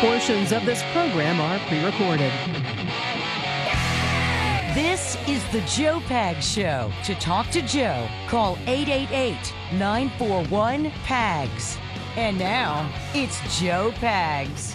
Portions of this program are pre-recorded. This is the Joe Pags Show. To talk to Joe, call 888-941-PAGS. And now, it's Joe Pags.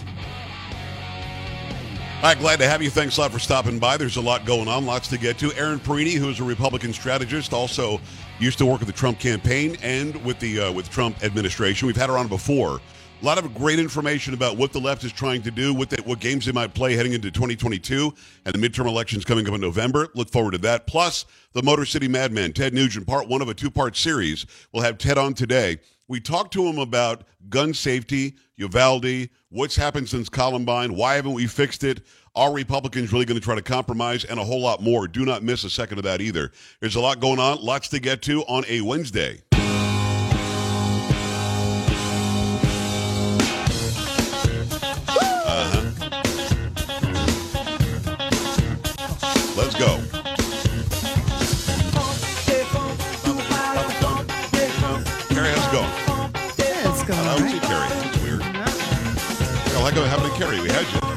All right, glad to have you. Thanks a lot for stopping by. There's a lot going on, lots to get to. Erin Perini, who's a Republican strategist, also used to work with the Trump campaign and with the Trump administration. We've had her on before. A lot of great information about what the left is trying to do, what games they might play heading into 2022 and the midterm elections coming up in November. Look forward to that. Plus, the Motor City Madman, Ted Nugent, part one of a two-part series. We'll have Ted on today. We talked to him about gun safety, Uvalde, what's happened since Columbine, why haven't we fixed it, are Republicans really going to try to compromise, and a whole lot more. Do not miss a second of that either. There's a lot going on, lots to get to on a Wednesday. Let's go. Carrie, how's it going? Yeah, it's going I don't see Carrie. That's weird. Well, how happened to Carrie? We had you.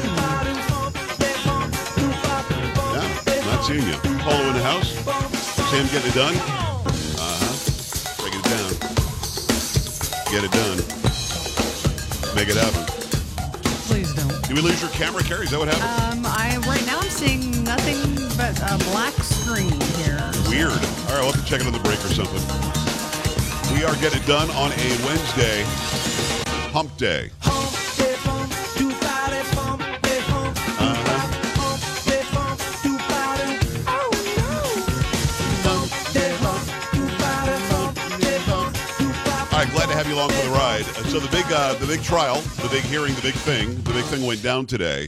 Yeah, not seeing you. Polo in the house. Sam getting it done. Break it down. Get it done. Make it happen. Please don't. Did we lose your camera, Carrie? Is that what happened? Right now I'm seeing nothing but a black screen here. Weird. All right, we'll have to check it on the break or something. We are getting it done on a Wednesday, Hump Day. All right, glad to have you along for the ride. So the big trial, the big hearing, the big thing went down today.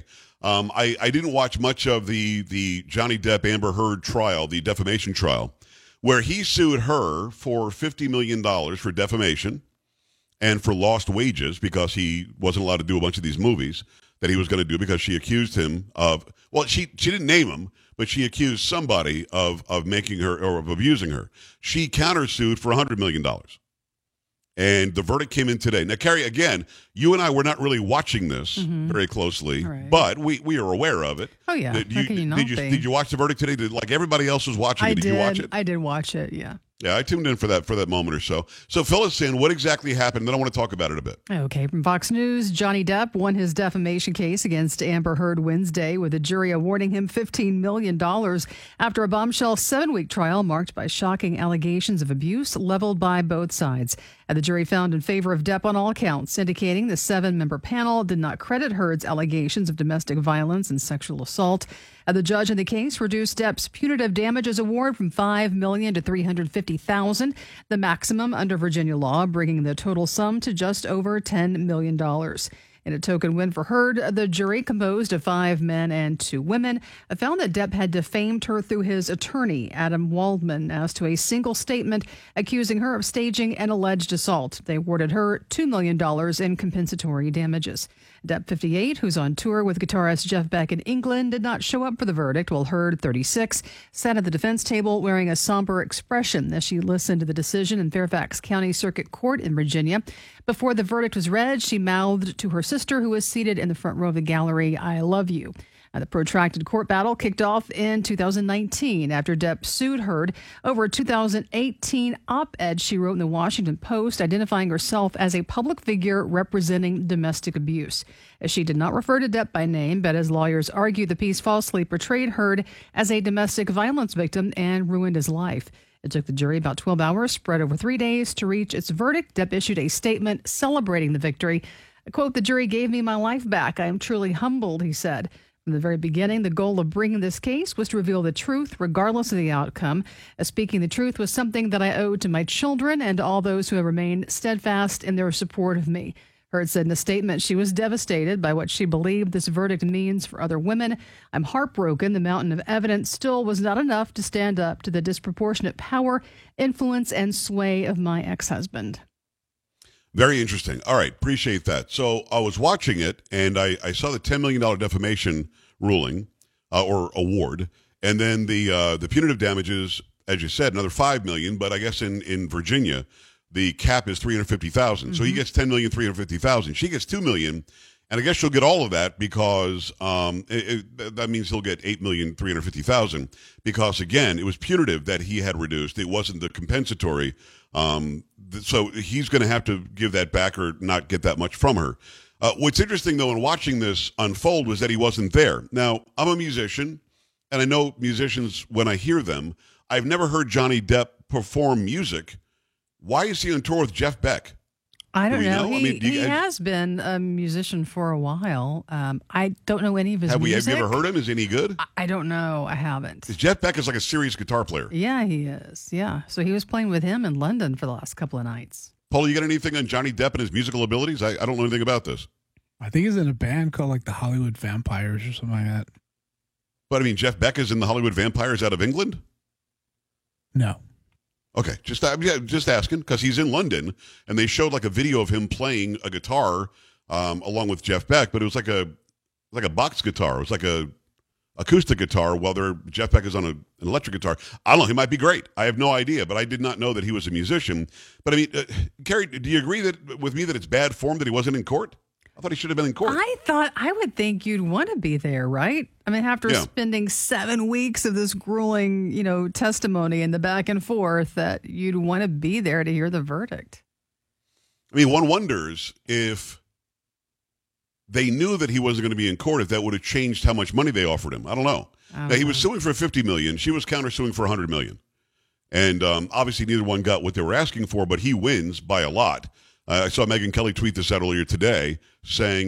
I didn't watch much of the Johnny Depp Amber Heard trial, the defamation trial, where he sued her for $50 million for defamation and for lost wages because he wasn't allowed to do a bunch of these movies that he was going to do because she accused him of, well, she didn't name him, but she accused somebody of making her or of abusing her. She countersued for $100 million. And the verdict came in today. Now, Carrie, again, you and I were not really watching this very closely, right, but we are aware of it. Oh, yeah. Did you watch the verdict today? Like everybody else was watching it. Did you watch it? I did watch it, yeah. Yeah, I tuned in for that moment or so. So fill us in. What exactly happened? Then I want to talk about it a bit. Okay, from Fox News, Johnny Depp won his defamation case against Amber Heard Wednesday, with the jury awarding him $15 million after a bombshell 7-week trial marked by shocking allegations of abuse leveled by both sides. And the jury found in favor of Depp on all counts, indicating the 7-member panel did not credit Heard's allegations of domestic violence and sexual assault. The judge in the case reduced Depp's punitive damages award from $5 million to $350,000, the maximum under Virginia law, bringing the total sum to just over $10 million. In a token win for Heard, the jury, composed of 5 men and 2 women, found that Depp had defamed her through his attorney, Adam Waldman, as to a single statement accusing her of staging an alleged assault. They awarded her $2 million in compensatory damages. Depp, 58, who's on tour with guitarist Jeff Beck in England, did not show up for the verdict, while Heard, 36, sat at the defense table wearing a somber expression as she listened to the decision in Fairfax County Circuit Court in Virginia. Before the verdict was read, she mouthed to her sister, who was seated in the front row of the gallery, "I love you." The protracted court battle kicked off in 2019 after Depp sued Heard over a 2018 op-ed she wrote in the Washington Post, identifying herself as a public figure representing domestic abuse. She did not refer to Depp by name, but as lawyers argue, the piece falsely portrayed Heard as a domestic violence victim and ruined his life. It took the jury about 12 hours, spread over 3 days, to reach its verdict. Depp issued a statement celebrating the victory. Quote, "The jury gave me my life back. I am truly humbled," he said. From the very beginning, the goal of bringing this case was to reveal the truth, regardless of the outcome. Speaking the truth was something that I owed to my children and all those who have remained steadfast in their support of me. Heard said in a statement she was devastated by what she believed this verdict means for other women. "I'm heartbroken. The mountain of evidence still was not enough to stand up to the disproportionate power, influence, and sway of my ex-husband." Very interesting. All right, appreciate that. So I was watching it, and I saw the $10 million defamation ruling or award, and then the punitive damages, as you said, another $5 million. But I guess in Virginia, the cap is $350,000. So he gets $10 million, $350,000. She gets $2 million, And I guess she'll get all of that because that means he'll get $8,350,000 because, again, it was punitive that he had reduced. It wasn't the compensatory. So he's going to have to give that back or not get that much from her. What's interesting, though, in watching this unfold was that he wasn't there. Now, I'm a musician, and I know musicians when I hear them. I've never heard Johnny Depp perform music. Why is he on tour with Jeff Beck? I don't know. He He has been a musician for a while. I don't know any of his music. Have you ever heard him? Is any good? I don't know. I haven't. Because Jeff Beck is like a serious guitar player. Yeah, he is. Yeah. So he was playing with him in London for the last couple of nights. Paul, you got anything on Johnny Depp and his musical abilities? I don't know anything about this. I think he's in a band called like the Hollywood Vampires or something like that. But I mean, Jeff Beck is in the Hollywood Vampires out of England? No. Okay, just asking because he's in London, and they showed like a video of him playing a guitar along with Jeff Beck, but it was like a box guitar. It was like a acoustic guitar, while Jeff Beck is on an electric guitar. I don't know. He might be great. I have no idea, but I did not know that he was a musician. But I mean, Carrie, do you agree with me that it's bad form that he wasn't in court? I thought he should have been in court. I would think you'd want to be there, right? I mean, after spending 7 weeks of this grueling, testimony and the back and forth, that you'd want to be there to hear the verdict. I mean, one wonders if they knew that he wasn't going to be in court, if that would have changed how much money they offered him. I don't know. Now, he was suing for $50 million. She was countersuing for $100 million. And obviously neither one got what they were asking for, but he wins by a lot. I saw Megyn Kelly tweet this out earlier today saying,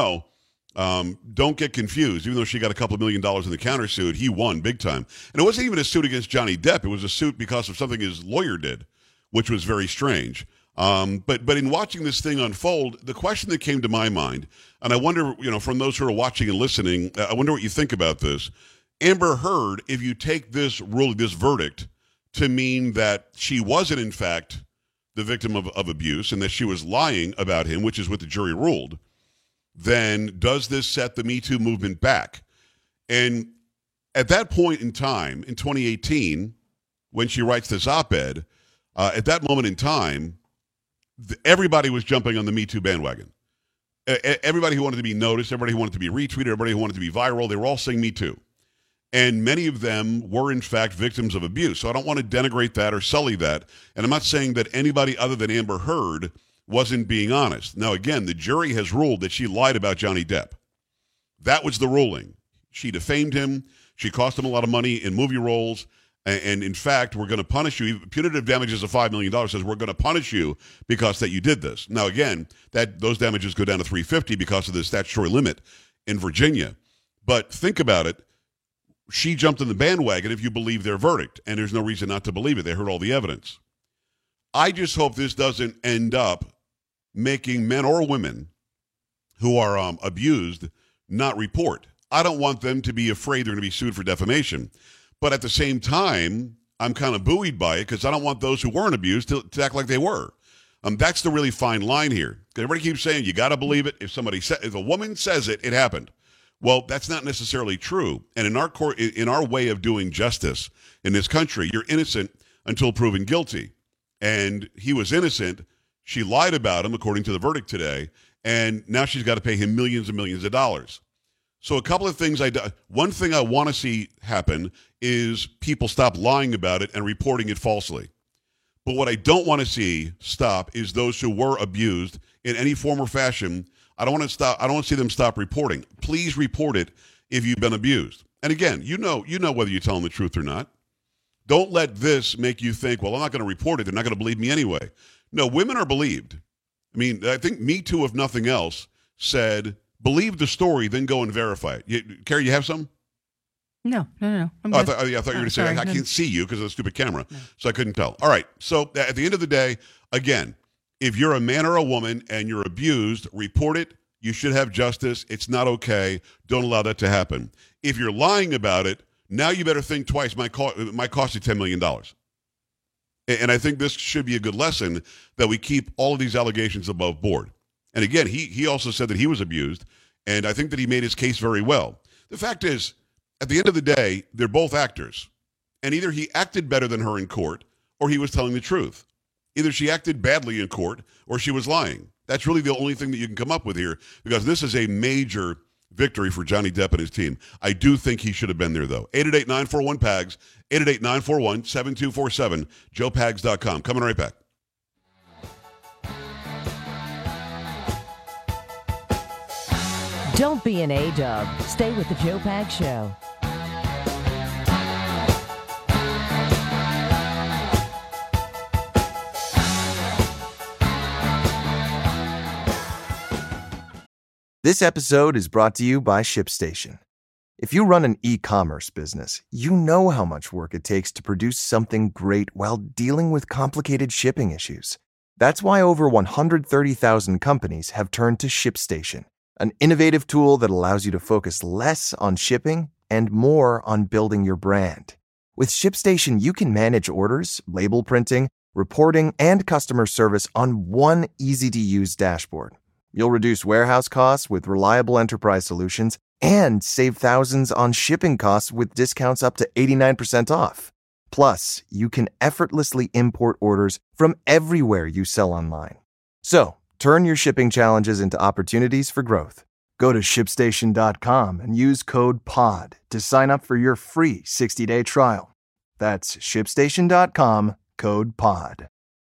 don't get confused. Even though she got a couple of $1 million in the countersuit, he won big time. And it wasn't even a suit against Johnny Depp. It was a suit because of something his lawyer did, which was very strange. But in watching this thing unfold, the question that came to my mind, and I wonder, from those who are watching and listening, I wonder what you think about this. Amber Heard, if you take this verdict to mean that she wasn't, in fact, the victim of abuse and that she was lying about him, which is what the jury ruled, then does this set the Me Too movement back? And at that point in time, in 2018, when she writes this op-ed, at that moment in time, everybody was jumping on the Me Too bandwagon. Everybody who wanted to be noticed, everybody who wanted to be retweeted, everybody who wanted to be viral, they were all saying Me Too. And many of them were, in fact, victims of abuse. So I don't want to denigrate that or sully that. And I'm not saying that anybody other than Amber Heard wasn't being honest. Now, again, the jury has ruled that she lied about Johnny Depp. That was the ruling. She defamed him. She cost him a lot of money in movie roles. And in fact, we're going to punish you. Punitive damages of $5 million says we're going to punish you because that you did this. Now, again, those damages go down to $350 because of the statutory limit in Virginia. But think about it. She jumped in the bandwagon if you believe their verdict, and there's no reason not to believe it. They heard all the evidence. I just hope this doesn't end up making men or women who are abused not report. I don't want them to be afraid they're going to be sued for defamation. But at the same time, I'm kind of buoyed by it because I don't want those who weren't abused to act like they were. That's the really fine line here. Everybody keeps saying you got to believe it. If a woman says it, it happened. Well, that's not necessarily true. And in our court, in our way of doing justice in this country, you're innocent until proven guilty. And he was innocent. She lied about him, according to the verdict today. And now she's got to pay him millions and millions of dollars. So a couple of things one thing I want to see happen is people stop lying about it and reporting it falsely. But what I don't want to see stop is those who were abused in any form or fashion. I don't want to see them stop reporting. Please report it if you've been abused. And again, you know whether you're telling the truth or not. Don't let this make you think, well, I'm not going to report it. They're not going to believe me anyway. No, women are believed. I mean, I think Me Too, if nothing else, said, believe the story, then go and verify it. Carrie, you have some? No. I thought you were going to say, I can't see you because of the stupid camera, so I couldn't tell. All right, so at the end of the day, again, if you're a man or a woman and you're abused, report it. You should have justice. It's not okay. Don't allow that to happen. If you're lying about it, now you better think twice. Might cost you $10 million. And I think this should be a good lesson that we keep all of these allegations above board. And again, he also said that he was abused, and I think that he made his case very well. The fact is, at the end of the day, they're both actors. And either he acted better than her in court, or he was telling the truth. Either she acted badly in court, or she was lying. That's really the only thing that you can come up with here, because this is a major victory for Johnny Depp and his team. I do think he should have been there, though. 888-941-PAGS, 888-941-7247, joepags.com. Coming right back. Don't be an A-dub. Stay with the Joe Pags Show. This episode is brought to you by ShipStation. If you run an e-commerce business, you know how much work it takes to produce something great while dealing with complicated shipping issues. That's why over 130,000 companies have turned to ShipStation, an innovative tool that allows you to focus less on shipping and more on building your brand. With ShipStation, you can manage orders, label printing, reporting, and customer service on one easy-to-use dashboard. You'll reduce warehouse costs with reliable enterprise solutions and save thousands on shipping costs with discounts up to 89% off. Plus, you can effortlessly import orders from everywhere you sell online. So, turn your shipping challenges into opportunities for growth. Go to ShipStation.com and use code POD to sign up for your free 60-day trial. That's ShipStation.com, code POD.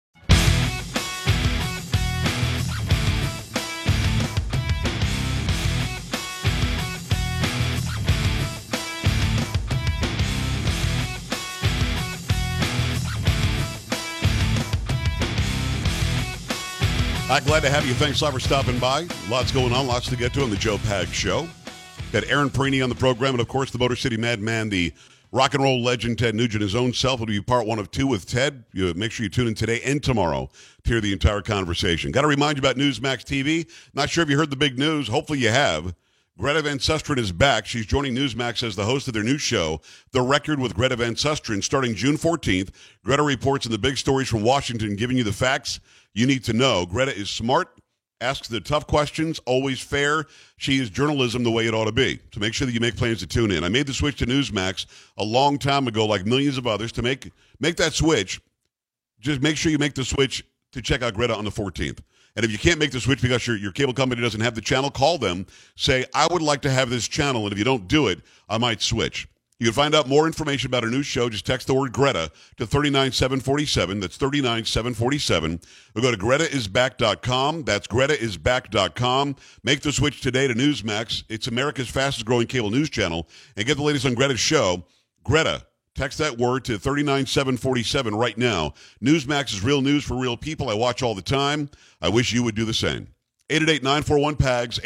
Glad to have you. Thanks a lot for stopping by. Lots going on, lots to get to on the Joe Pags Show. Got Aaron Perini on the program, and of course the Motor City Madman, the rock and roll legend Ted Nugent, his own self, will be part 1 of 2 with Ted. Make sure you tune in today and tomorrow to hear the entire conversation. Got to remind you about Newsmax TV. Not sure if you heard the big news. Hopefully you have. Greta Van Susteren is back. She's joining Newsmax as the host of their new show, The Record with Greta Van Susteren, starting June 14th. Greta reports on the big stories from Washington, giving you the facts you need to know. Greta is smart, asks the tough questions, always fair. She is journalism the way it ought to be. So make sure that you make plans to tune in. I made the switch to Newsmax a long time ago, like millions of others. To make that switch, just make sure you make the switch to check out Greta on the 14th. And if you can't make the switch because your cable company doesn't have the channel, call them. Say, I would like to have this channel, and if you don't do it, I might switch. You can find out more information about our new show. Just text the word Greta to 39747. That's 39747. Or go to GretaIsBack.com. That's GretaIsBack.com. Make the switch today to Newsmax. It's America's fastest growing cable news channel. And get the latest on Greta's show. Greta, text that word to 39747 right now. Newsmax is real news for real people. I watch all the time. I wish you would do the same. 888-941-PAGS,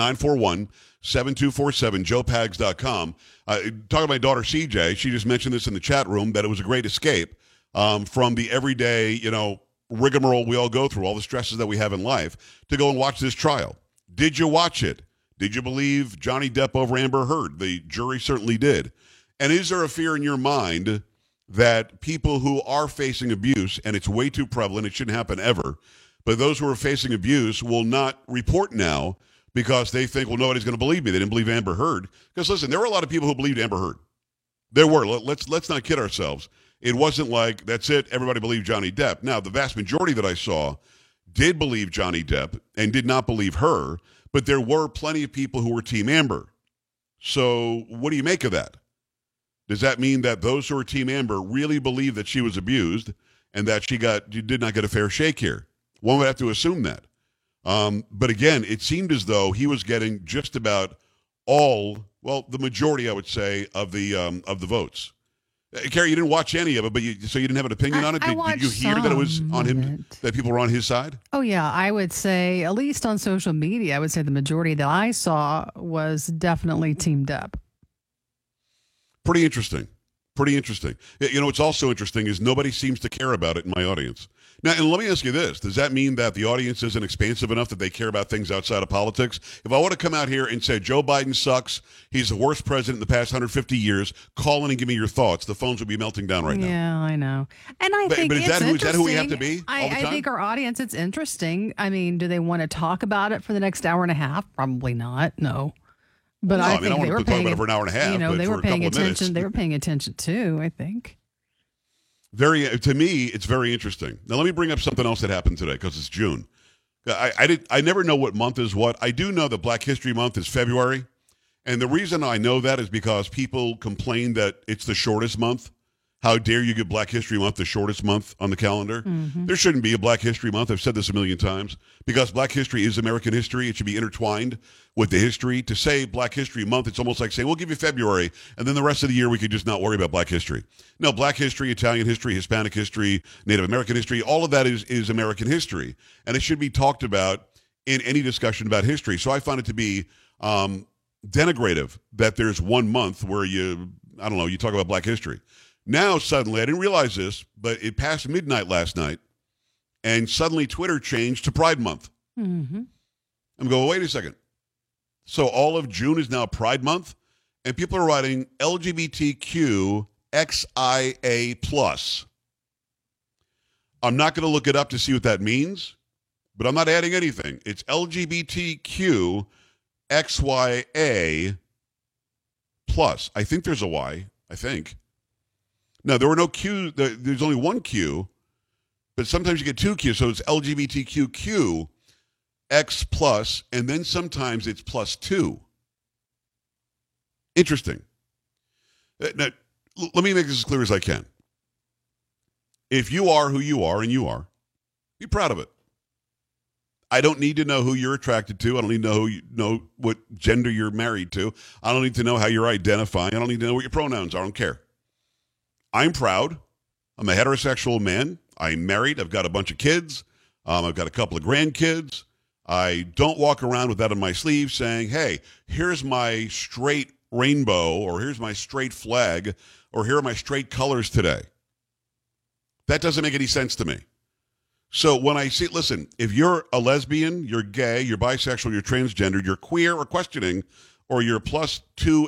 888-941-7247, joepags.com. Talking to my daughter, CJ, she just mentioned this in the chat room, that it was a great escape from the everyday, rigmarole we all go through, all the stresses that we have in life, to go and watch this trial. Did you watch it? Did you believe Johnny Depp over Amber Heard? The jury certainly did. And is there a fear in your mind that people who are facing abuse, and it's way too prevalent, it shouldn't happen ever, but those who are facing abuse will not report now because they think, well, nobody's going to believe me. They didn't believe Amber Heard. Because listen, there were a lot of people who believed Amber Heard. There were. Let's not kid ourselves. It wasn't like, that's it, everybody believed Johnny Depp. Now, the vast majority that I saw did believe Johnny Depp and did not believe her, but there were plenty of people who were Team Amber. So what do you make of that? Does that mean that those who are Team Amber really believe that she was abused and that she did not get a fair shake here? One would have to assume that. But again, it seemed as though he was getting just about the majority, I would say, of the votes. Carrie, you didn't watch any of it, so you didn't have an opinion on it? Did you hear that it was on him, that people were on his side? Oh, yeah. I would say, at least on social media, I would say the majority that I saw was definitely Team Depp. Pretty interesting. What's also interesting is nobody seems to care about it in my audience. Now, and let me ask you this. Does that mean that the audience isn't expansive enough that they care about things outside of politics? If I want to come out here and say Joe Biden sucks, he's the worst president in the past 150 years, call in and give me your thoughts. The phones would be melting down right now. Yeah, I know. And I think is that who we have to be all the time? I think our audience, it's interesting. I mean, do they want to talk about it for the next hour and a half? Probably not. No. But I think they were paying, for an hour and a half. They were paying attention. They were paying attention too, I think. To me, it's very interesting. Now, let me bring up something else that happened today because it's June. I never know what month is what. I do know that Black History Month is February. And the reason I know that is because people complain that it's the shortest month. How dare you give Black History Month the shortest month on the calendar? Mm-hmm. There shouldn't be a Black History Month. I've said this a million times. Because Black history is American history. It should be intertwined with the history. To say Black History Month, it's almost like saying, we'll give you February, and then the rest of the year we could just not worry about Black history. No, Black history, Italian history, Hispanic history, Native American history, all of that is American history. And it should be talked about in any discussion about history. So I find it to be denigrative that there's 1 month where you talk about Black history. Now, suddenly, I didn't realize this, but it passed midnight last night, and suddenly Twitter changed to Pride Month. Mm-hmm. I'm going, wait a second. So all of June is now Pride Month, and people are writing LGBTQ XIA+. I'm not going to look it up to see what that means, but I'm not adding anything. It's LGBTQ XYA+. I think there's a Y, I think. No, there were no Q's. There's only one Q, but sometimes you get two Q's. So it's LGBTQQ X plus, and then sometimes it's +2. Interesting. Now, let me make this as clear as I can. If you are who you are, and you are, be proud of it. I don't need to know who you're attracted to. I don't need to know what gender you're married to. I don't need to know how you're identifying. I don't need to know what your pronouns are. I don't care. I'm proud. I'm a heterosexual man. I'm married. I've got a bunch of kids. I've got a couple of grandkids. I don't walk around with that on my sleeve saying, hey, here's my straight rainbow, or here's my straight flag, or here are my straight colors today. That doesn't make any sense to me. So when I see, listen, if you're a lesbian, you're gay, you're bisexual, you're transgender, you're queer or questioning, or you're +2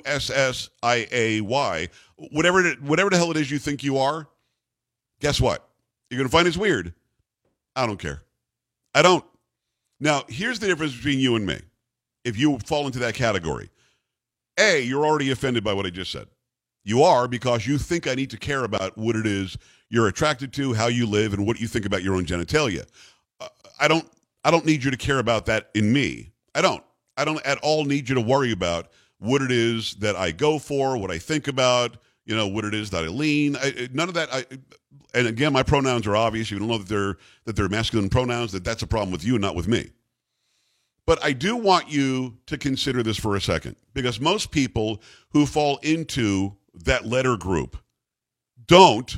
SSIAY, whatever the hell it is you think you are, guess what? You're going to find it's weird. I don't care. I don't. Now, here's the difference between you and me. If you fall into that category, A, you're already offended by what I just said. You are, because you think I need to care about what it is you're attracted to, how you live, and what you think about your own genitalia. I don't need you to care about that in me. I don't at all need you to worry about what it is that I go for, what I think about, what it is that I lean. None of that. And again, my pronouns are obvious. You don't know that they're masculine pronouns, that's a problem with you and not with me. But I do want you to consider this for a second, because most people who fall into that letter group don't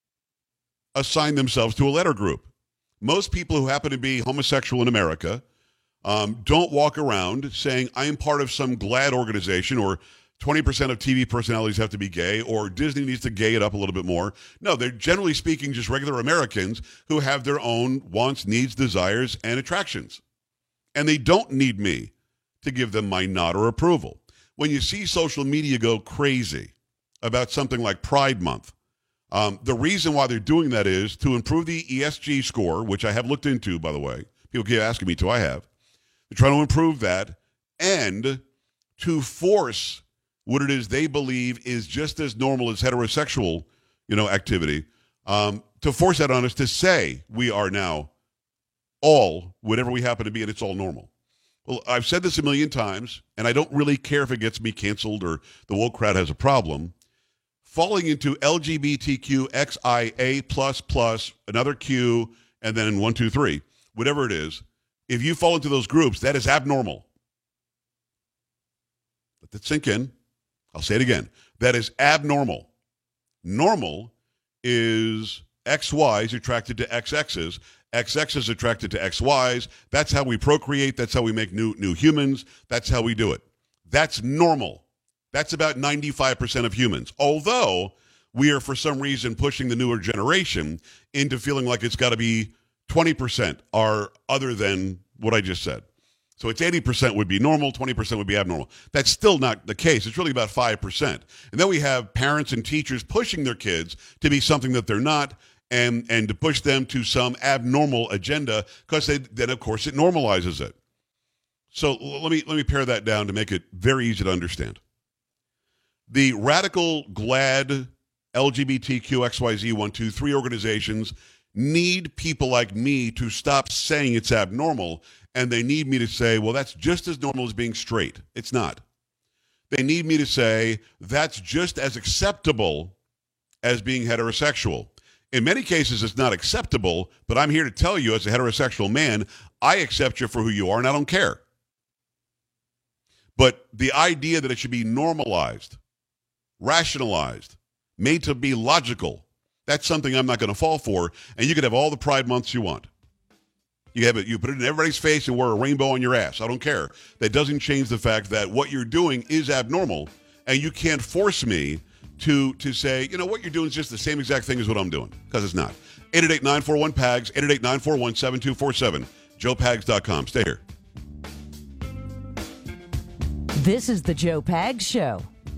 assign themselves to a letter group. Most people who happen to be homosexual in America don't walk around saying, I am part of some GLAAD organization, or 20% of TV personalities have to be gay, or Disney needs to gay it up a little bit more. No, they're generally speaking just regular Americans who have their own wants, needs, desires, and attractions. And they don't need me to give them my nod or approval. When you see social media go crazy about something like Pride Month, the reason why they're doing that is to improve the ESG score, which I have looked into, by the way. People keep asking me to. I have. They're trying to improve that, and to force what it is they believe is just as normal as heterosexual, activity, to force that on us to say we are now all whatever we happen to be, and it's all normal. Well, I've said this a million times, and I don't really care if it gets me canceled or the woke crowd has a problem. Falling into LGBTQ XIA++, another Q, and then 1, 2, 3, whatever it is, if you fall into those groups, that is abnormal. Let that sink in. I'll say it again. That is abnormal. Normal is XYs attracted to XXs. XXs attracted to XYs. That's how we procreate. That's how we make new humans. That's how we do it. That's normal. That's about 95% of humans. Although we are, for some reason, pushing the newer generation into feeling like it's got to be 20% are other than what I just said. So it's 80% would be normal, 20% would be abnormal. That's still not the case. It's really about 5%. And then we have parents and teachers pushing their kids to be something that they're not, and to push them to some abnormal agenda, because then, of course, it normalizes it. So let me pare that down to make it very easy to understand. The radical GLAAD LGBTQ XYZ 1, 2, 3 organizations need people like me to stop saying it's abnormal, and they need me to say, well, that's just as normal as being straight. It's not. They need me to say that's just as acceptable as being heterosexual. In many cases, it's not acceptable, but I'm here to tell you as a heterosexual man, I accept you for who you are, and I don't care. But the idea that it should be normalized, rationalized, made to be logical, that's something I'm not going to fall for, and you could have all the Pride Months you want. You have it. You put it in everybody's face and wear a rainbow on your ass. I don't care. That doesn't change the fact that what you're doing is abnormal, and you can't force me to say, you know, what you're doing is just the same exact thing as what I'm doing, because it's not. 888-941-PAGS, 888-941-7247, joepags.com. Stay here. This is the Joe Pags Show.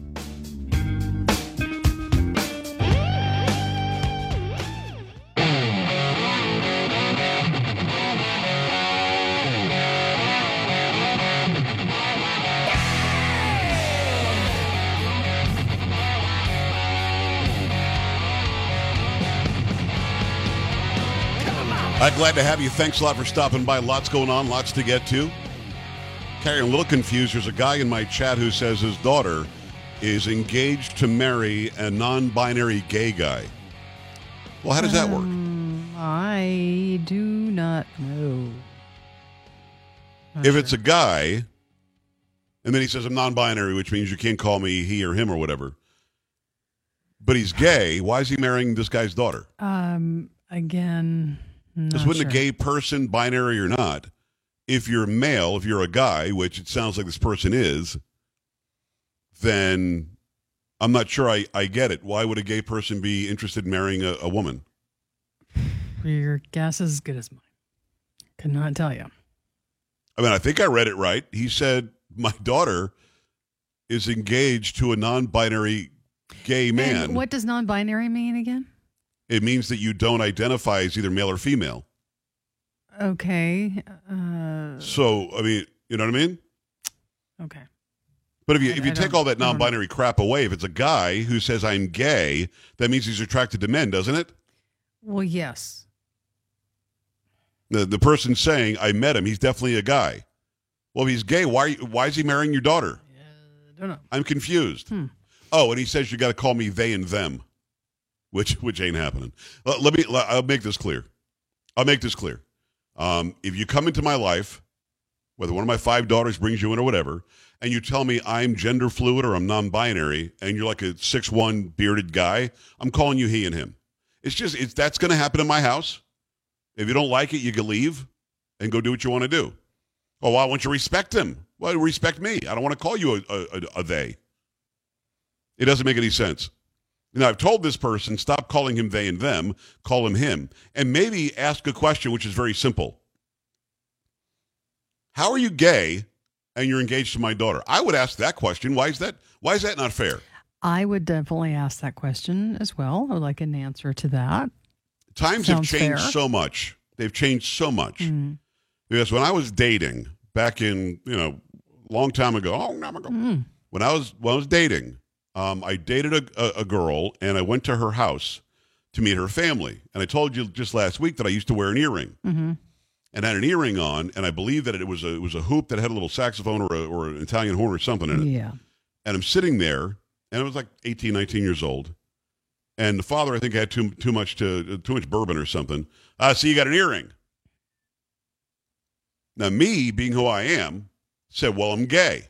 Glad to have you. Thanks a lot for stopping by. Lots going on, lots to get to. Carrie, I'm a little confused. There's a guy in my chat who says his daughter is engaged to marry a non-binary gay guy. Well, how does that work? I do not know. If it's a guy, and then he says I'm non-binary, which means you can't call me he or him or whatever, but he's gay, why is he marrying this guy's daughter? Again, Because wouldn't a gay person, binary or not, if you're male, if you're a guy, which it sounds like this person is, then I'm not sure I get it. Why would a gay person be interested in marrying a woman? Your guess is as good as mine. Could not tell you. I mean, I think I read it right. He said, my daughter is engaged to a non-binary gay man. And what does non-binary mean again? It means that you don't identify as either male or female. Okay. So, I mean, you know what I mean? Okay. But if you take all that non-binary crap away, if it's a guy who says I'm gay, that means he's attracted to men, doesn't it? Well, yes. The person saying I met him, he's definitely a guy. Well, if he's gay, why is he marrying your daughter? I don't know. I'm confused. Oh, and he says you got to call me they and them, which ain't happening. I'll make this clear. If you come into my life, whether one of my 5 daughters brings you in or whatever, and you tell me I'm gender fluid or I'm non-binary, and you're like a 6'1" bearded guy, I'm calling you he and him. That's going to happen in my house. If you don't like it, you can leave and go do what you want to do. Oh, why won't you respect him? Well, respect me. I don't want to call you a they. It doesn't make any sense. Now, I've told this person, stop calling him they and them, call him him, and maybe ask a question which is very simple. How are you gay and you're engaged to my daughter? I would ask that question. Why is that not fair? I would definitely ask that question as well. I would like an answer to that. Times have changed so much. They've changed so much. Mm. Because when I was dating back in, long time ago, when I was dating, I dated a girl, and I went to her house to meet her family. And I told you just last week that I used to wear an earring. Mm-hmm. And I had an earring on, and I believe that it was a hoop that had a little saxophone or an Italian horn or something in it. Yeah. And I'm sitting there, and I was like 18, 19 years old. And the father, I think, had too much bourbon or something. So you got an earring. Now, me, being who I am, said, well, I'm gay.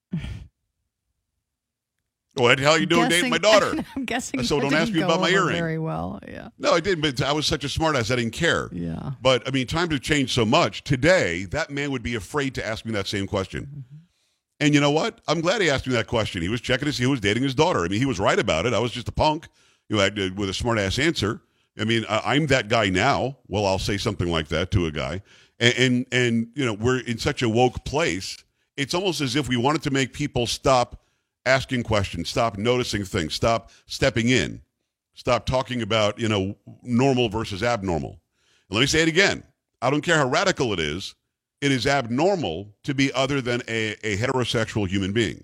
What the hell are you doing dating my daughter? I'm guessing. So don't ask me about my earring. Very well, yeah. No, I didn't, but I was such a smartass, I didn't care. Yeah. But, I mean, times have changed so much. Today, that man would be afraid to ask me that same question. Mm-hmm. And you know what? I'm glad he asked me that question. He was checking to see who was dating his daughter. I mean, he was right about it. I was just a punk with a smart-ass answer. I mean, I'm that guy now. Well, I'll say something like that to a guy. And we're in such a woke place. It's almost as if we wanted to make people stop asking questions, stop noticing things, stop stepping in, stop talking about, normal versus abnormal. And let me say it again. I don't care how radical it is abnormal to be other than a heterosexual human being.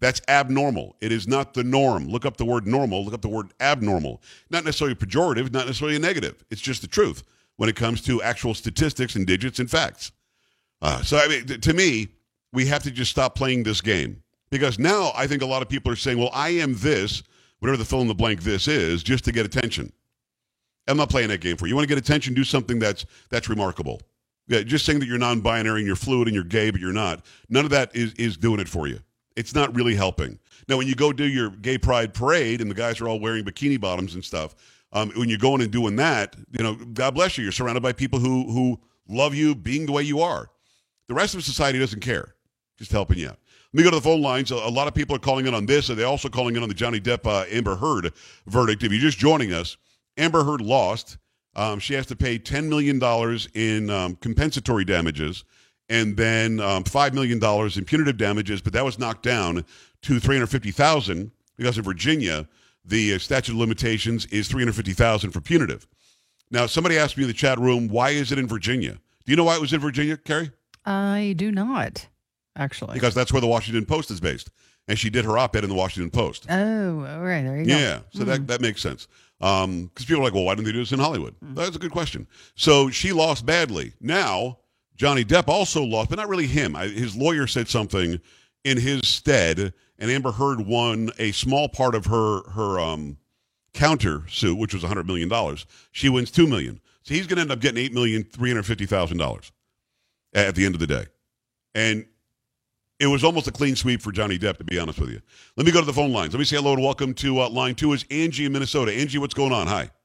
That's abnormal. It is not the norm. Look up the word normal. Look up the word abnormal. Not necessarily pejorative, not necessarily a negative. It's just the truth when it comes to actual statistics and digits and facts. So, I mean, to me, we have to just stop playing this game. Because now I think a lot of people are saying, well, I am this, whatever the fill-in-the-blank this is, just to get attention. I'm not playing that game for you. You want to get attention, do something that's remarkable. Yeah, just saying that you're non-binary and you're fluid and you're gay, but you're not. None of that is doing it for you. It's not really helping. Now, when you go do your gay pride parade and the guys are all wearing bikini bottoms and stuff, when you're going and doing that, God bless you. You're surrounded by people who love you being the way you are. The rest of society doesn't care. Just helping you out. Let me go to the phone lines. A lot of people are calling in on this, and they're also calling in on the Johnny Depp Amber Heard verdict. If you're just joining us, Amber Heard lost. She has to pay $10 million in compensatory damages and then $5 million in punitive damages, but that was knocked down to $350,000 because in Virginia, the statute of limitations is $350,000 for punitive. Now, somebody asked me in the chat room, why is it in Virginia? Do you know why it was in Virginia, Carrie? I do not, actually. Because that's where the Washington Post is based. And she did her op-ed in the Washington Post. Oh, all right. There you go. Yeah, so that makes sense. Because people are like, well, why didn't they do this in Hollywood? That's a good question. So she lost badly. Now, Johnny Depp also lost, but not really him. His lawyer said something in his stead, and Amber Heard won a small part of her counter suit, which was $100 million. She wins $2 million. So he's going to end up getting $8,350,000 at the end of the day. And it was almost a clean sweep for Johnny Depp, to be honest with you. Let me go to the phone lines. Let me say hello and welcome to line 2 is Angie in Minnesota. Angie, what's going on? Hi.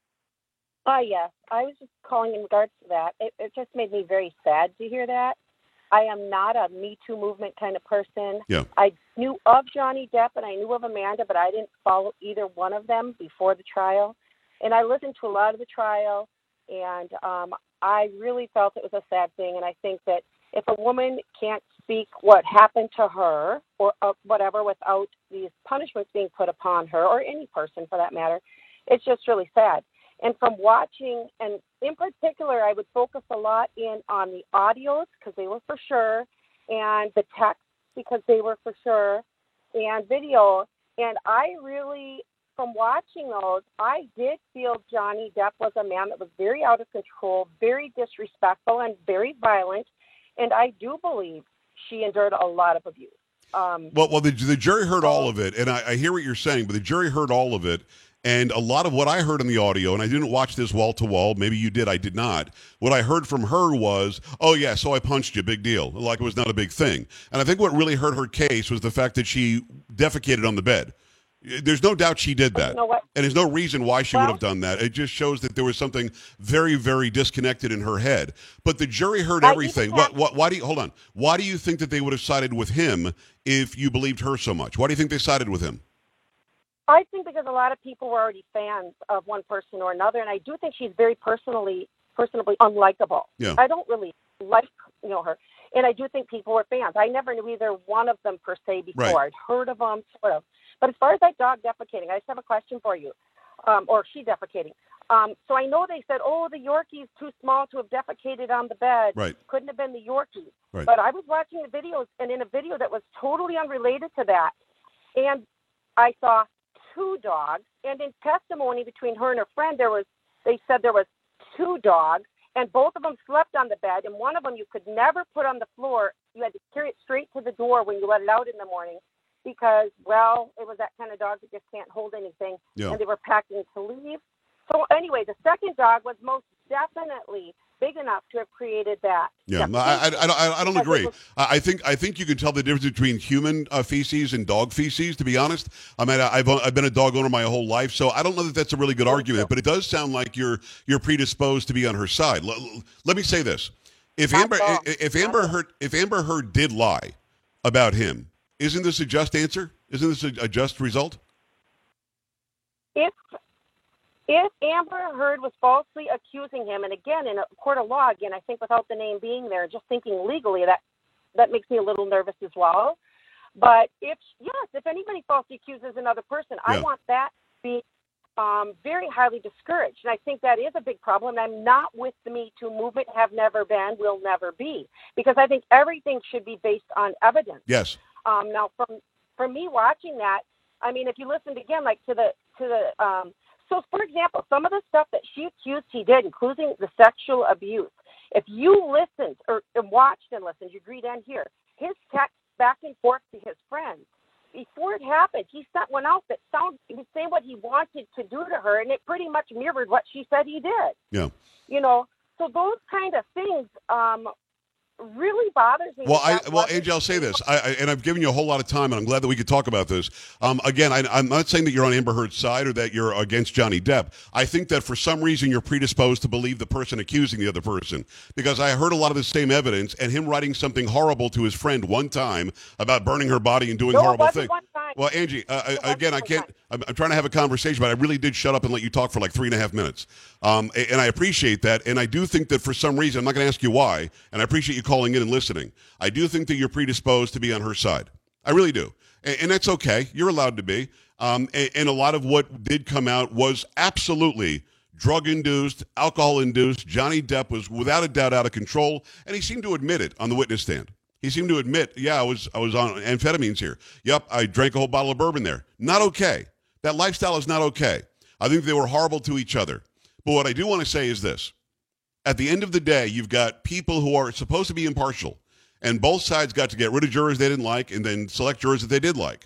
Yes. I was just calling in regards to that. It just made me very sad to hear that. I am not a Me Too movement kind of person. Yeah. I knew of Johnny Depp and I knew of Amanda, but I didn't follow either one of them before the trial. And I listened to a lot of the trial, and I really felt it was a sad thing. And I think that if a woman can't speak what happened to her or whatever without these punishments being put upon her, or any person for that matter, it's just really sad. And from watching, and in particular, I would focus a lot on the audios because they were for sure, and the text because they were for sure, and video. And I really, from watching those, I did feel Johnny Depp was a man that was very out of control, very disrespectful, and very violent. And I do believe she endured a lot of abuse. Well, the jury heard all of it, and I hear what you're saying, but the jury heard all of it. And a lot of what I heard in the audio, and I didn't watch this wall to wall. Maybe you did. I did not. What I heard from her was, oh, yeah, so I punched you. Big deal. Like it was not a big thing. And I think what really hurt her case was the fact that she defecated on the bed. There's no doubt she did that. You know what? And there's no reason why she would have done that. It just shows that there was something very, very disconnected in her head. But the jury heard everything. Why do you, hold on. Why do you think that they would have sided with him if you believed her so much? Why do you think they sided with him? I think because a lot of people were already fans of one person or another, and I do think she's very personally unlikable. Yeah. I don't really like her, and I do think people were fans. I never knew either one of them per se before. Right. I'd heard of them, sort of. But as far as that dog defecating, I just have a question for you, or she defecating. So I know they said, oh, the Yorkie's too small to have defecated on the bed. Right. Couldn't have been the Yorkie. Right. But I was watching the videos, and in a video that was totally unrelated to that, and I saw 2 dogs, and in testimony between her and her friend, they said there was 2 dogs, and both of them slept on the bed, and one of them you could never put on the floor. You had to carry it straight to the door when you let it out in the morning because, well, it was that kind of dog that just can't hold anything, and they were packing to leave. So anyway, the second dog was most definitely big enough to have created that. Yeah, I don't agree. I think you can tell the difference between human feces and dog feces. To be honest, I mean, I've been a dog owner my whole life, so I don't know that that's a really good argument. But it does sound like you're predisposed to be on her side. Let me say this: if Amber Heard did lie about him, isn't this a just answer? Isn't this a just result? If Amber Heard was falsely accusing him, and again, in a court of law, I think without the name being there, just thinking legally, that makes me a little nervous as well. But if anybody falsely accuses another person, I want that to be very highly discouraged. And I think that is a big problem. And I'm not with the Me Too movement, have never been, will never be, because I think everything should be based on evidence. Yes. Now, for me watching that, I mean, if you listened again, like so for example, some of the stuff that she accused he did, including the sexual abuse, if you listened or watched and listened, you'd read and hear his text back and forth to his friends. Before it happened, he sent one out that he was saying what he wanted to do to her, and it pretty much mirrored what she said he did. Yeah. So those kind of things really bothers me. Well, Angie, I'll say this, and I've given you a whole lot of time, and I'm glad that we could talk about this. Again, I'm not saying that you're on Amber Heard's side or that you're against Johnny Depp. I think that for some reason you're predisposed to believe the person accusing the other person, because I heard a lot of the same evidence, and him writing something horrible to his friend one time about burning her body and doing horrible things. Well, Angie, again, I'm trying to have a conversation, but I really did shut up and let you talk for like 3.5 minutes. And I appreciate that. And I do think that for some reason, I'm not going to ask you why, and I appreciate you calling in and listening. I do think that you're predisposed to be on her side. I really do. And that's okay. You're allowed to be. And a lot of what did come out was absolutely drug-induced, alcohol-induced. Johnny Depp was without a doubt out of control, and he seemed to admit it on the witness stand. He seemed to admit, yeah, I was on amphetamines here. Yep, I drank a whole bottle of bourbon there. Not okay. That lifestyle is not okay. I think they were horrible to each other. But what I do want to say is this. At the end of the day, you've got people who are supposed to be impartial, and both sides got to get rid of jurors they didn't like and then select jurors that they did like,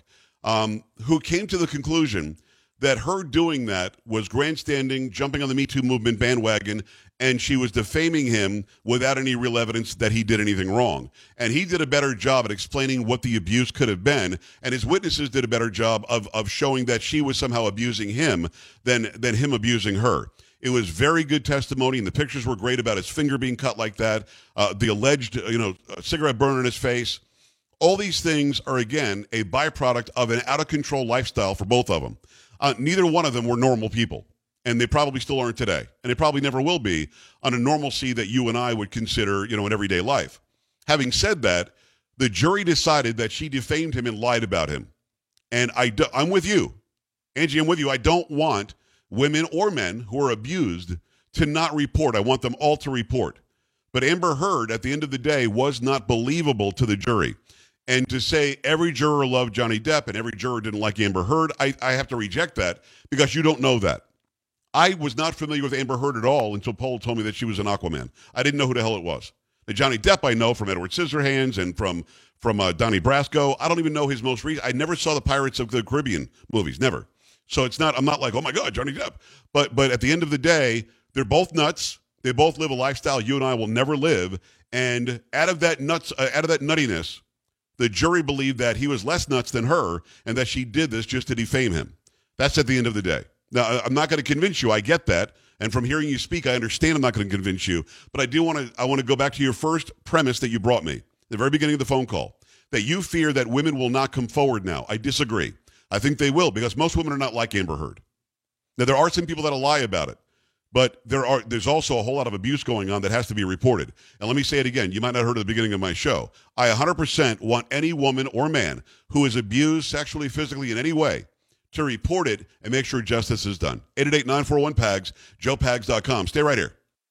who came to the conclusion that her doing that was grandstanding, jumping on the Me Too movement bandwagon, and she was defaming him without any real evidence that he did anything wrong. And he did a better job at explaining what the abuse could have been, and his witnesses did a better job of showing that she was somehow abusing him than him abusing her. It was very good testimony, and the pictures were great about his finger being cut like that, the alleged, cigarette burn in his face. All these things are, again, a byproduct of an out-of-control lifestyle for both of them. Neither one of them were normal people, and they probably still aren't today, and they probably never will be on a normalcy that you and I would consider, in everyday life. Having said that, the jury decided that she defamed him and lied about him. And I'm with you. Angie, I'm with you. I don't want women or men who are abused to not report. I want them all to report. But Amber Heard, at the end of the day, was not believable to the jury. And to say every juror loved Johnny Depp and every juror didn't like Amber Heard, I have to reject that because you don't know that. I was not familiar with Amber Heard at all until Paul told me that she was an Aquaman. I didn't know who the hell it was. Now, Johnny Depp I know from Edward Scissorhands and from Donnie Brasco. I don't even know his most recent. I never saw the Pirates of the Caribbean movies, never. So I'm not like, oh my God, Johnny Depp. But at the end of the day, they're both nuts. They both live a lifestyle you and I will never live. And out of that nuttiness, the jury believed that he was less nuts than her and that she did this just to defame him. That's at the end of the day. Now, I'm not going to convince you. I get that. And from hearing you speak, I understand I'm not going to convince you. But I want to go back to your first premise that you brought me, the very beginning of the phone call, that you fear that women will not come forward now. I disagree. I think they will because most women are not like Amber Heard. Now, there are some people that'll lie about it. But there's also a whole lot of abuse going on that has to be reported. And let me say it again. You might not have heard at the beginning of my show. I 100% want any woman or man who is abused sexually, physically, in any way to report it and make sure justice is done. 888-941-PAGS, joepags.com. Stay right here.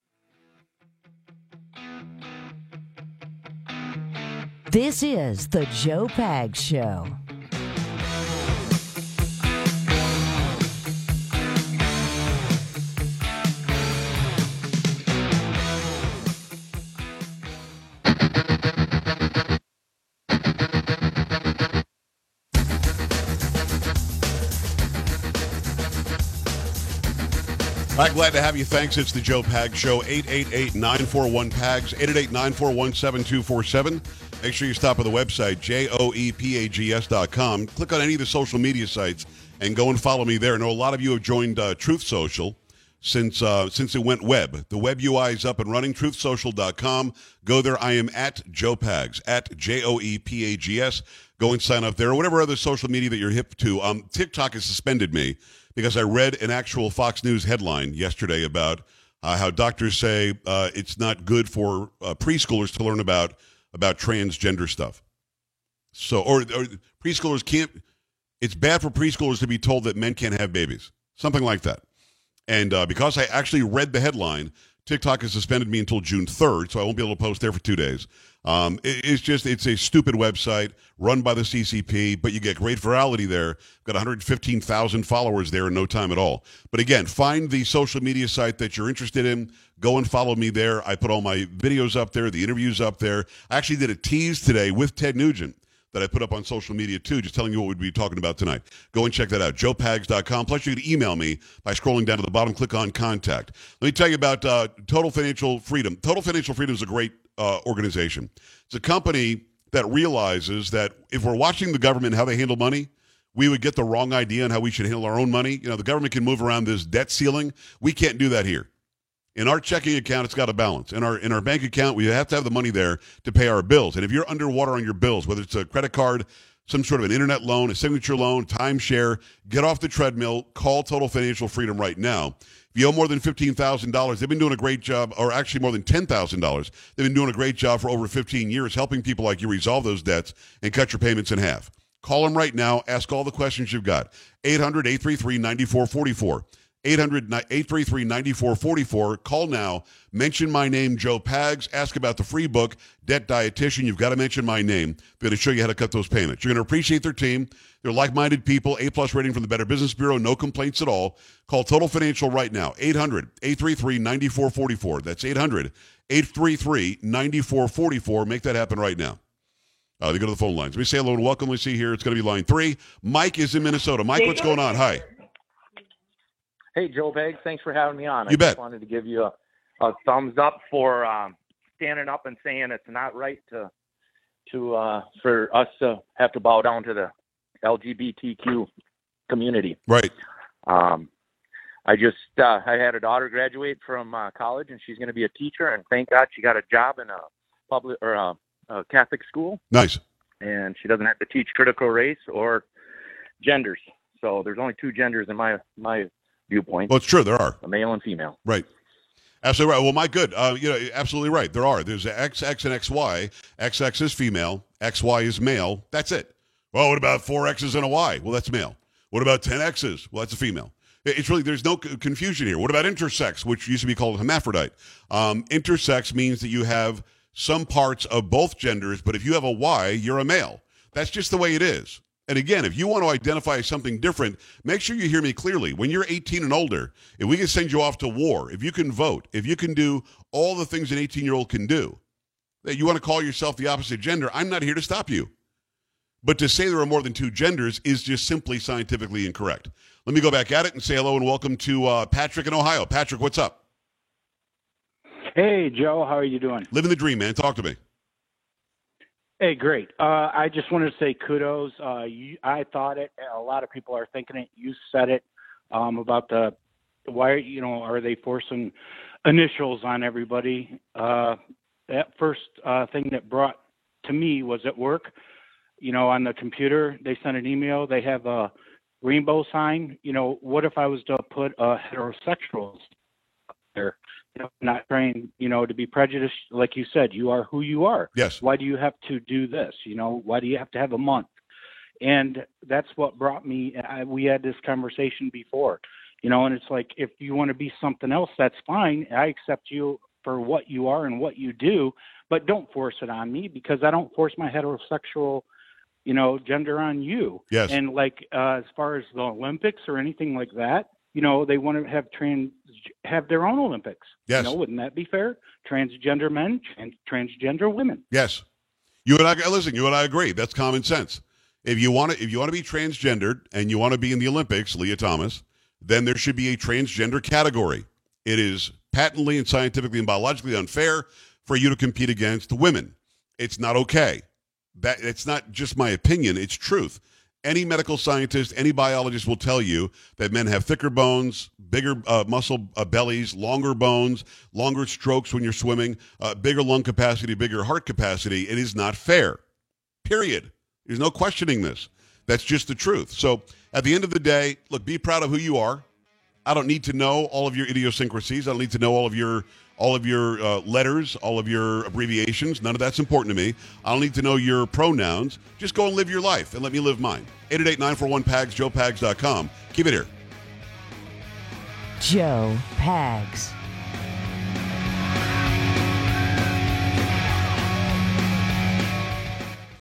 This is the Joe Pags Show. All right, glad to have you. Thanks. It's the Joe Pags Show. 888-941-PAGS, 888-941-7247. Make sure you stop at the website, joepags.com. Click on any of the social media sites and go and follow me there. I know a lot of you have joined Truth Social since it went web. The web UI is up and running, truthsocial.com. Go there. I am at Joe Pags, at JOEPAGS. Go and sign up there, or whatever other social media that you're hip to. TikTok has suspended me because I read an actual Fox News headline yesterday about how doctors say it's not good for preschoolers to learn about transgender stuff. So, or preschoolers can't. It's bad for preschoolers to be told that men can't have babies, something like that. And because I actually read the headline, TikTok has suspended me until June 3rd, so I won't be able to post there for 2 days. It's a stupid website run by the CCP, but you get great virality there. Got 115,000 followers there in no time at all. But again, find the social media site that you're interested in. Go and follow me there. I put all my videos up there, the interviews up there. I actually did a tease today with Ted Nugent that I put up on social media too, just telling you what we'd be talking about tonight. Go and check that out, joepags.com. Plus, you can email me by scrolling down to the bottom, click on Contact. Let me tell you about Total Financial Freedom. Total Financial Freedom is a great organization. It's a company that realizes that if we're watching the government how they handle money, we would get the wrong idea on how we should handle our own money. You know, the government can move around this debt ceiling. We can't do that here. In our checking account, it's got a balance. In our bank account, we have to have the money there to pay our bills. And if you're underwater on your bills, whether it's a credit card, some sort of an internet loan, a signature loan, timeshare, get off the treadmill, call Total Financial Freedom right now. If you owe more than $15,000, they've been doing a great job, or actually more than $10,000. They've been doing a great job for over 15 years, helping people like you resolve those debts and cut your payments in half. Call them right now. Ask all the questions you've got. 800-833-9444. 800-833-9444. Call now. Mention my name, Joe Pags. Ask about the free book, Debt Dietitian. You've got to mention my name. They're going to show you how to cut those payments. You're going to appreciate their team. They're like-minded people. A-plus rating from the Better Business Bureau. No complaints at all. Call Total Financial right now. 800-833-9444. That's 800-833-9444. Make that happen right now. They go to the phone lines. Let me say hello and welcome. Let's see here. It's going to be line 3. Mike is in Minnesota. Mike, what's going on? Hi. Hey, Joe Pags, thans for having me on. You bet. I just wanted to give you a thumbs up for standing up and saying it's not right for us to have to bow down to the LGBTQ community. Right. I had a daughter graduate from college, and she's going to be a teacher, and thank God she got a job in a public or a Catholic school. Nice. And she doesn't have to teach critical race or genders. So there's only 2 genders in my viewpoint. Well, it's true. There are. A male and female. Right. Absolutely right. Well, Mike, good. Absolutely right. There are. There's XX and XY. XX is female. XY is male. That's it. Well, what about 4 X's and a Y? Well, that's male. What about 10 X's? Well, that's a female. It's really, there's no confusion here. What about intersex, which used to be called hermaphrodite? Intersex means that you have some parts of both genders, but if you have a Y, you're a male. That's just the way it is. And again, if you want to identify something different, make sure you hear me clearly. When you're 18 and older, if we can send you off to war, if you can vote, if you can do all the things an 18-year-old can do, that you want to call yourself the opposite gender, I'm not here to stop you. But to say there are more than 2 genders is just simply scientifically incorrect. Let me go back at it and say hello and welcome to Patrick in Ohio. Patrick, what's up? Hey, Joe. How are you doing? Living the dream, man. Talk to me. Hey, great. I just wanted to say kudos. I thought it. A lot of people are thinking it. You said it about why, are they forcing initials on everybody? That first thing that brought to me was at work. On the computer, they sent an email. They have a rainbow sign. What if I was to put heterosexuals there? Not trying, to be prejudiced. Like you said, you are who you are. Yes. Why do you have to do this? Why do you have to have a month? And that's what brought me. We had this conversation before, and it's like, if you want to be something else, that's fine. I accept you for what you are and what you do, but don't force it on me, because I don't force my heterosexual, gender on you. Yes. And as far as the Olympics or anything like that, they want to have their own Olympics. Yes. Wouldn't that be fair? Transgender men and transgender women. Yes. You and I agree. That's common sense. If you want to be transgendered and you want to be in the Olympics, Leah Thomas, then there should be a transgender category. It is patently and scientifically and biologically unfair for you to compete against women. It's not okay. It's not just my opinion, it's truth. Any medical scientist, any biologist will tell you that men have thicker bones, bigger muscle bellies, longer bones, longer strokes when you're swimming, bigger lung capacity, bigger heart capacity. It is not fair, period. There's no questioning this. That's just the truth. So at the end of the day, look, be proud of who you are. I don't need to know all of your idiosyncrasies. I don't need to know all of your letters, all of your abbreviations. None of that's important to me. I don't need to know your pronouns. Just go and live your life and let me live mine. 888-941-PAGS, joepags.com. Keep it here. Joe Pags.